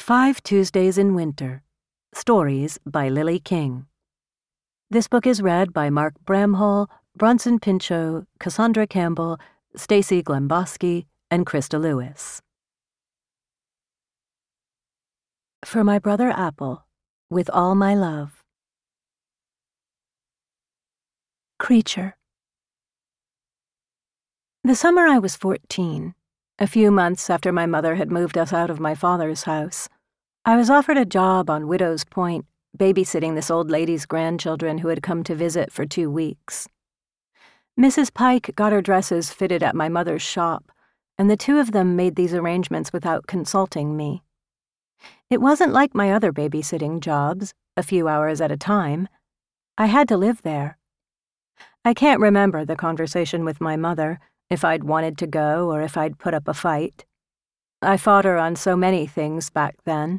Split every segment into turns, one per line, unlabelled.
5 Tuesdays in Winter. Stories by Lily King. This book is read by Mark Bramhall, Bronson Pinchot, Cassandra Campbell, Stacy Glemboski, and Krista Lewis. For My Brother Apple, With All My Love. Creature. The summer I was 14, a few months after my mother had moved us out of my father's house, I was offered a job on Widow's Point, babysitting this old lady's grandchildren who had come to visit for 2 weeks. Mrs. Pike got her dresses fitted at my mother's shop, and the two of them made these arrangements without consulting me. It wasn't like my other babysitting jobs, a few hours at a time. I had to live there. I can't remember the conversation with my mother, if I'd wanted to go or if I'd put up a fight. I fought her on so many things back then.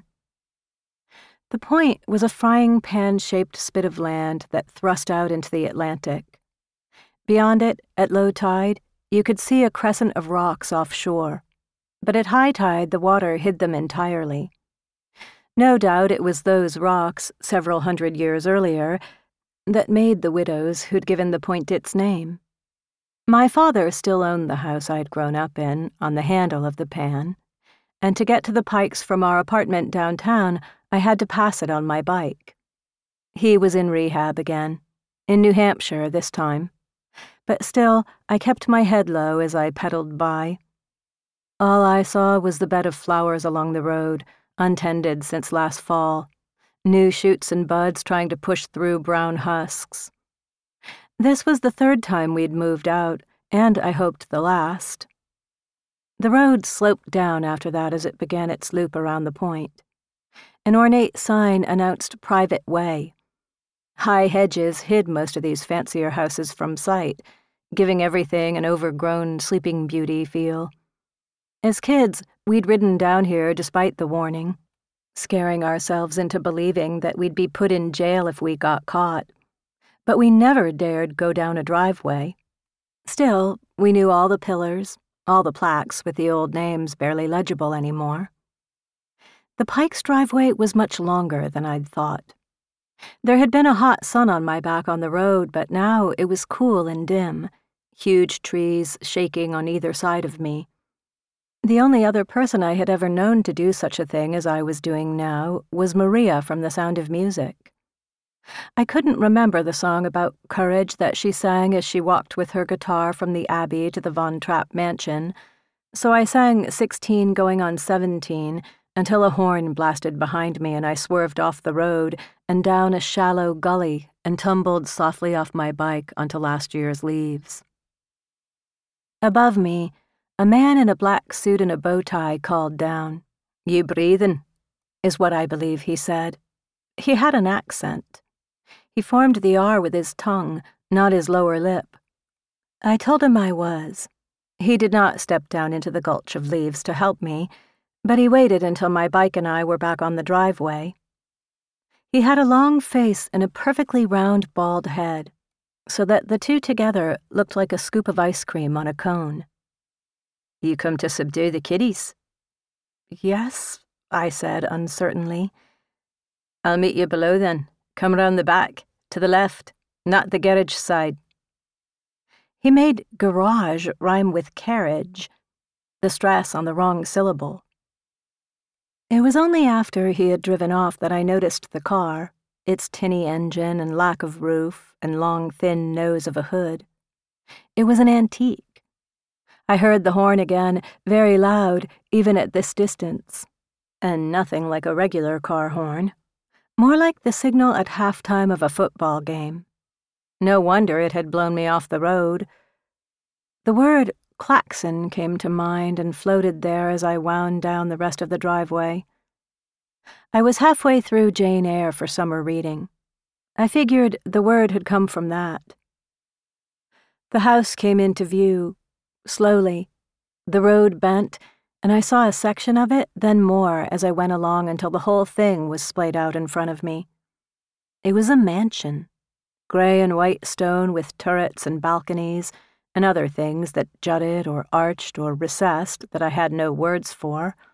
The point was a frying pan-shaped spit of land that thrust out into the Atlantic. Beyond it, at low tide, you could see a crescent of rocks offshore, but at high tide the water hid them entirely. No doubt it was those rocks, several hundred years earlier, that made the widows who'd given the point its name. My father still owned the house I'd grown up in, on the handle of the pan, and to get to the Pikes from our apartment downtown, I had to pass it on my bike. He was in rehab again, in New Hampshire this time, but still I kept my head low as I pedaled by. All I saw was the bed of flowers along the road, untended since last fall, new shoots and buds trying to push through brown husks. This was the 3rd time we'd moved out, and I hoped the last. The road sloped down after that as it began its loop around the point. An ornate sign announced Private Way. High hedges hid most of these fancier houses from sight, giving everything an overgrown Sleeping Beauty feel. As kids, we'd ridden down here despite the warning, scaring ourselves into believing that we'd be put in jail if we got caught. But we never dared go down a driveway. Still, we knew all the pillars, all the plaques with the old names barely legible anymore. The Pikes' driveway was much longer than I'd thought. There had been a hot sun on my back on the road, but now it was cool and dim, huge trees shaking on either side of me. The only other person I had ever known to do such a thing as I was doing now was Maria from The Sound of Music. I couldn't remember the song about courage that she sang as she walked with her guitar from the Abbey to the Von Trapp mansion, so I sang 16 going on 17 until a horn blasted behind me and I swerved off the road and down a shallow gully and tumbled softly off my bike onto last year's leaves. Above me, a man in a black suit and a bow tie called down. "You breathin'," is what I believe he said. He had an accent. He formed the R with his tongue, not his lower lip. I told him I was. He did not step down into the gulch of leaves to help me, but he waited until my bike and I were back on the driveway. He had a long face and a perfectly round, bald head, so that the two together looked like a scoop of ice cream on a cone. "You come to subdue the kiddies?" "Yes," I said uncertainly. "I'll meet you below then. Come round the back, to the left, not the garage side." He made garage rhyme with carriage, the stress on the wrong syllable. It was only after he had driven off that I noticed the car, its tinny engine and lack of roof and long, thin nose of a hood. It was an antique. I heard the horn again, very loud, even at this distance, and nothing like a regular car horn. More like the signal at halftime of a football game. No wonder it had blown me off the road. The word klaxon came to mind and floated there as I wound down the rest of the driveway. I was halfway through Jane Eyre for summer reading. I figured the word had come from that. The house came into view, slowly. The road bent, and I saw a section of it, then more, as I went along until the whole thing was splayed out in front of me. It was a mansion, gray and white stone with turrets and balconies, and other things that jutted or arched or recessed that I had no words for.